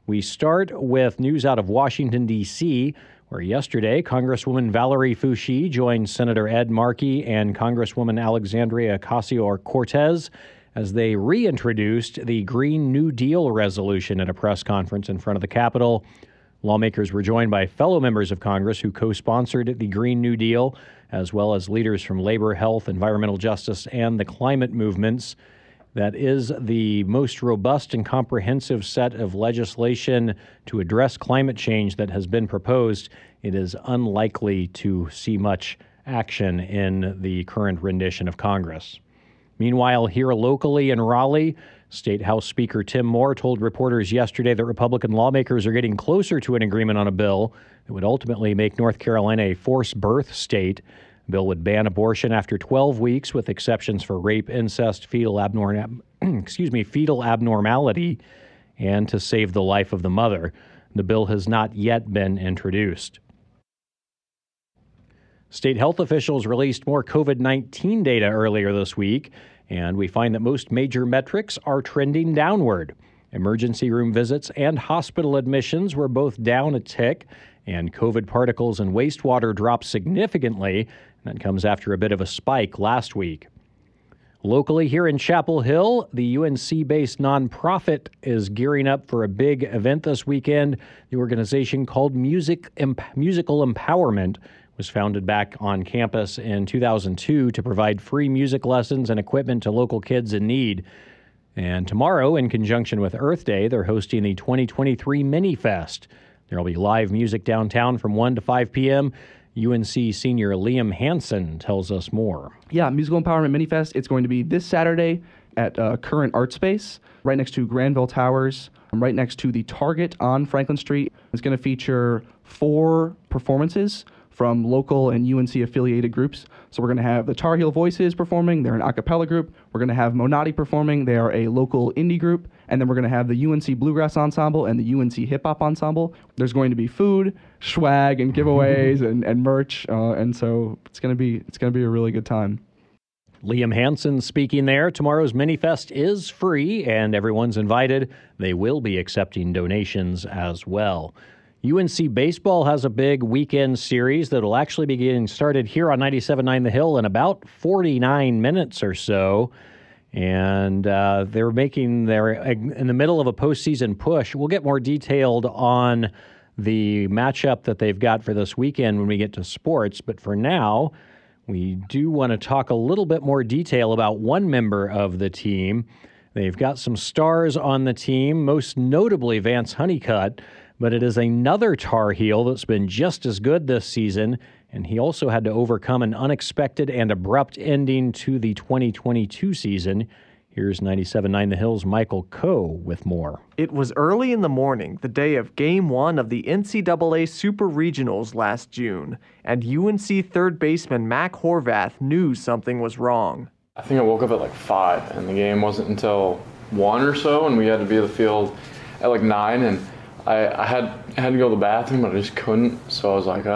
We start with news out of Washington, D.C., where yesterday Congresswoman Valerie Foushee joined Senator Ed Markey and Congresswoman Alexandria Ocasio-Cortez as they reintroduced the Green New Deal resolution at a press conference in front of the Capitol. Lawmakers were joined by fellow members of Congress who co-sponsored the Green New Deal, as well as leaders from labor, health, environmental justice, and the climate movements. That is the most robust and comprehensive set of legislation to address climate change that has been proposed. It is unlikely to see much action in the current rendition of Congress. Meanwhile, here locally in Raleigh, State House Speaker Tim Moore told reporters yesterday that Republican lawmakers are getting closer to an agreement on a bill that would ultimately make North Carolina a forced birth state. The bill would ban abortion after 12 weeks with exceptions for rape, incest, fetal abnormality, and to save the life of the mother. The bill has not yet been introduced. State health officials released more COVID-19 data earlier this week, and we find that most major metrics are trending downward. Emergency room visits and hospital admissions were both down a tick, and COVID particles in wastewater dropped significantly. That comes after a bit of a spike last week. Locally here in Chapel Hill, the UNC-based nonprofit is gearing up for a big event this weekend. The organization called Musical Empowerment was founded back on campus in 2002 to provide free music lessons and equipment to local kids in need. And tomorrow, in conjunction with Earth Day, they're hosting the 2023 Mini Fest. There will be live music downtown from 1 to 5 p.m. UNC senior Liam Hansen tells us more. Yeah, Musical Empowerment Mini Fest. It's going to be this Saturday at Current Art Space, right next to Granville Towers, right next to the Target on Franklin Street. It's going to feature 4 performances from local and UNC-affiliated groups. So we're going to have the Tar Heel Voices performing. They're an a cappella group. We're going to have Monati performing. They are a local indie group. And then we're going to have the UNC Bluegrass Ensemble and the UNC Hip Hop Ensemble. There's going to be food, swag, and giveaways and merch. And so it's going to be a really good time. Liam Hansen speaking there. Tomorrow's Mini-Fest is free, and everyone's invited. They will be accepting donations as well. UNC Baseball has a big weekend series that will actually be getting started here on 97.9 The Hill in about 49 minutes or so. And they're in the middle of a postseason push. We'll get more detailed on the matchup that they've got for this weekend when we get to sports. But for now, we do want to talk a little bit more detail about one member of the team. They've got some stars on the team, most notably Vance Honeycutt. But it is another Tar Heel that's been just as good this season, and he also had to overcome an unexpected and abrupt ending to the 2022 season. Here's 97.9 The Hill's Michael Coe with more. It was early in the morning, the day of Game 1 of the NCAA Super Regionals last June, and UNC third baseman Mac Horvath knew something was wrong. I think I woke up at like 5, and the game wasn't until 1 or so, and we had to be at the field at like 9, and I had to go to the bathroom, but I just couldn't. So I was like,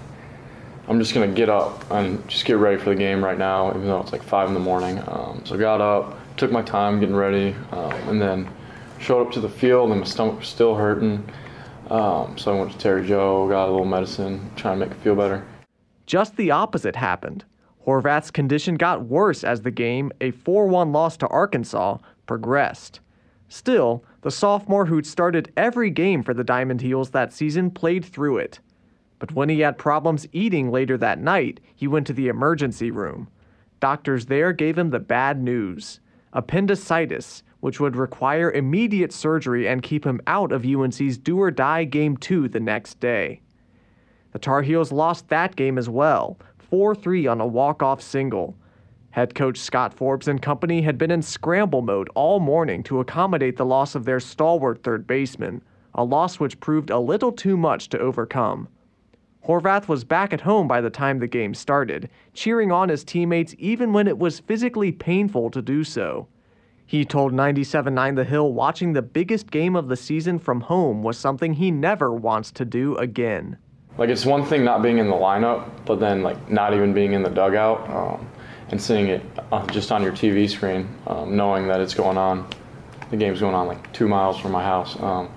I'm just going to get up and just get ready for the game right now, even though it's like 5 in the morning. So I got up, took my time getting ready, and then showed up to the field, and my stomach was still hurting. So I went to Terry Joe, got a little medicine, trying to make it feel better. Just the opposite happened. Horvath's condition got worse as the game, a 4-1 loss to Arkansas, progressed. Still, the sophomore who'd started every game for the Diamond Heels that season played through it. But when he had problems eating later that night, he went to the emergency room. Doctors there gave him the bad news: appendicitis, which would require immediate surgery and keep him out of UNC's do-or-die Game 2 the next day. The Tar Heels lost that game as well, 4-3 on a walk-off single. Head coach Scott Forbes and company had been in scramble mode all morning to accommodate the loss of their stalwart third baseman, a loss which proved a little too much to overcome. Horvath was back at home by the time the game started, cheering on his teammates even when it was physically painful to do so. He told 97.9 The Hill watching the biggest game of the season from home was something he never wants to do again. Like, it's one thing not being in the lineup, but then like not even being in the dugout. And seeing it just on your TV screen, knowing that it's going on. The game's going on like 2 miles from my house.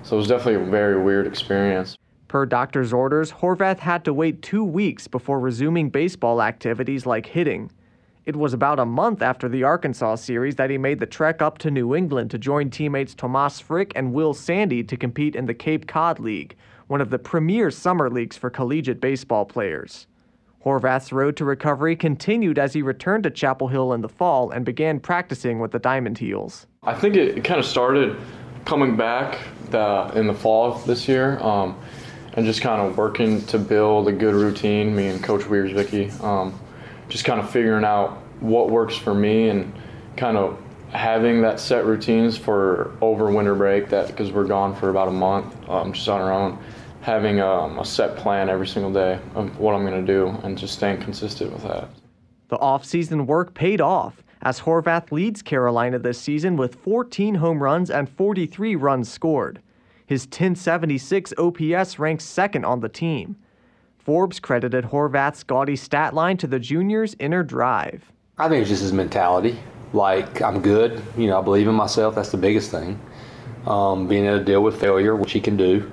So it was definitely a very weird experience. Per doctor's orders, Horvath had to wait 2 weeks before resuming baseball activities like hitting. It was about a month after the Arkansas series that he made the trek up to New England to join teammates Tomas Frick and Will Sandy to compete in the Cape Cod League, one of the premier summer leagues for collegiate baseball players. Horvath's road to recovery continued as he returned to Chapel Hill in the fall and began practicing with the Diamond Heels. I think it kind of started coming back in the fall this year, and just kind of working to build a good routine, me and Coach Wiersvicki, just kind of figuring out what works for me and kind of having that set routines for over winter break, that because we're gone for about a month, just on our own, having a set plan every single day of what I'm going to do and just staying consistent with that. The off-season work paid off as Horvath leads Carolina this season with 14 home runs and 43 runs scored. His 1076 OPS ranks second on the team. Forbes credited Horvath's gaudy stat line to the junior's inner drive. I think it's just his mentality. Like, I'm good. I believe in myself. That's the biggest thing. Being able to deal with failure, which he can do.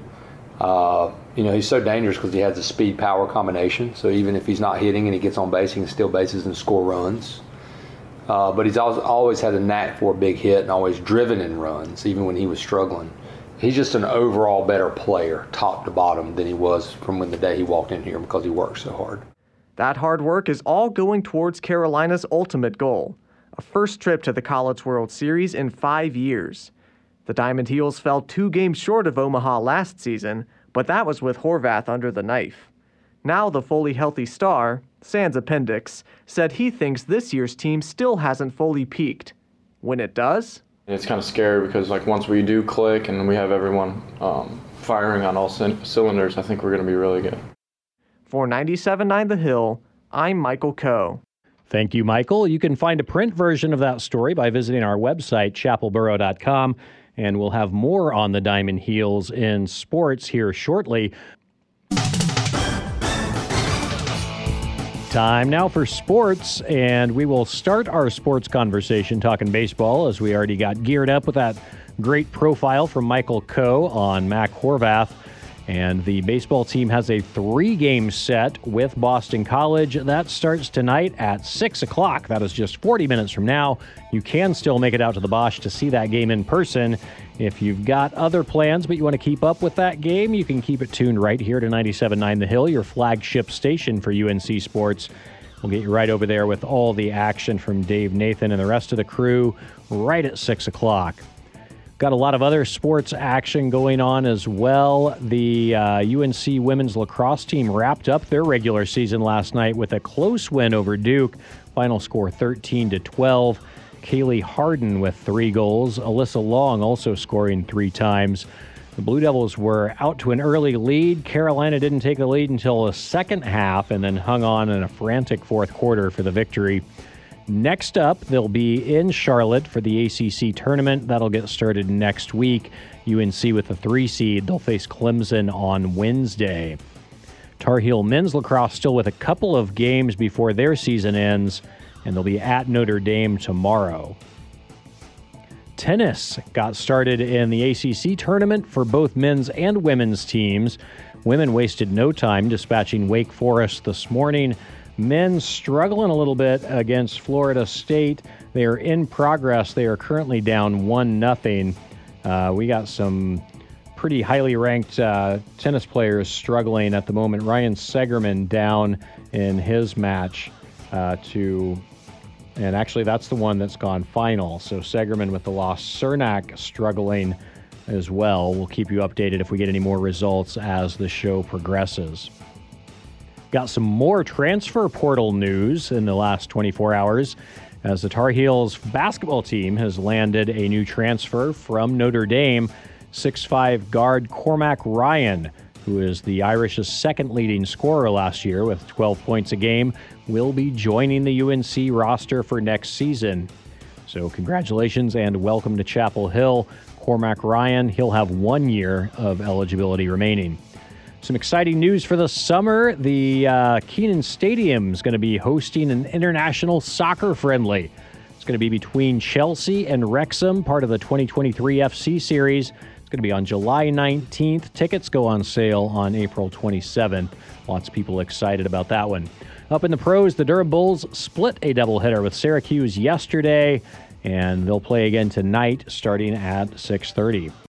He's so dangerous because he has the speed-power combination. So even if he's not hitting and he gets on base, he can steal bases and score runs. But he's always had a knack for a big hit and always driven in runs, even when he was struggling. He's just an overall better player, top to bottom, than he was from the day he walked in here because he worked so hard. That hard work is all going towards Carolina's ultimate goal, a first trip to the College World Series in 5 years. The Diamond Heels fell 2 games short of Omaha last season, but that was with Horvath under the knife. Now the fully healthy star, sans appendix, said he thinks this year's team still hasn't fully peaked. When it does, it's kind of scary because once we do click and we have everyone firing on all cylinders, I think we're going to be really good. For 97.9 The Hill, I'm Michael Coe. Thank you, Michael. You can find a print version of that story by visiting our website, chapelboro.com, and we'll have more on the Diamond Heels in sports here shortly. Time now for sports, and we will start our sports conversation talking baseball, as we already got geared up with that great profile from Michael Coe on Mac Horvath. And the baseball team has a 3-game set with Boston College. That starts tonight at 6 o'clock. That is just 40 minutes from now. You can still make it out to the Bosch to see that game in person. If you've got other plans but you want to keep up with that game, you can keep it tuned right here to 97.9 The Hill, your flagship station for UNC Sports. We'll get you right over there with all the action from Dave Nathan and the rest of the crew right at 6 o'clock. Got a lot of other sports action going on as well. The UNC women's lacrosse team wrapped up their regular season last night with a close win over Duke. Final score 13-12. Kaylee Harden with 3 goals. Alyssa Long also scoring 3 times. The Blue Devils were out to an early lead. Carolina didn't take the lead until the second half and then hung on in a frantic fourth quarter for the victory. Next up, they'll be in Charlotte for the ACC tournament. That'll get started next week. UNC with the 3 seed. They'll face Clemson on Wednesday. Tar Heel men's lacrosse still with a couple of games before their season ends, and they'll be at Notre Dame tomorrow. Tennis got started in the ACC tournament for both men's and women's teams. Women wasted no time dispatching Wake Forest this morning. Men struggling a little bit against Florida State. They are in progress. They are currently down 1-0. We got some pretty highly ranked tennis players struggling at the moment. Ryan Segerman down in his match and actually that's the one that's gone final. So Segerman with the loss. Cernak struggling as well. We'll keep you updated if we get any more results as the show progresses. Got some more transfer portal news in the last 24 hours as the Tar Heels basketball team has landed a new transfer from Notre Dame. 6'5" guard Cormac Ryan, who is the Irish's second leading scorer last year with 12 points a game, will be joining the UNC roster for next season. So congratulations and welcome to Chapel Hill. Cormac Ryan, he'll have 1 year of eligibility remaining. Some exciting news for the summer. The Kenan Stadium is going to be hosting an international soccer friendly. It's going to be between Chelsea and Wrexham, part of the 2023 FC series. It's going to be on July 19th. Tickets go on sale on April 27th. Lots of people excited about that one. Up in the pros, the Durham Bulls split a doubleheader with Syracuse yesterday, and they'll play again tonight starting at 6:30.